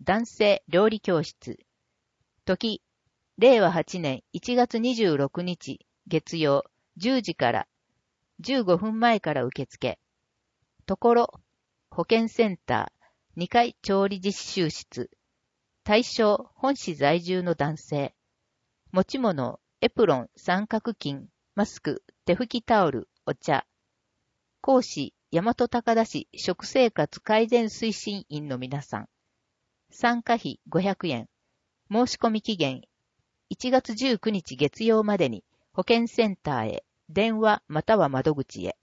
男性料理教室。時、令和8年1月26日月曜10時から15分前から受付。ところ、保健センター2階調理実習室。対象、本市在住の男性。持ち物、エプロン、三角巾、マスク、手拭きタオル、お茶。講師、大和高田市食生活改善推進員の皆さん。参加費500円。申し込み期限、1月19日月曜までに保健センターへ電話または窓口へ。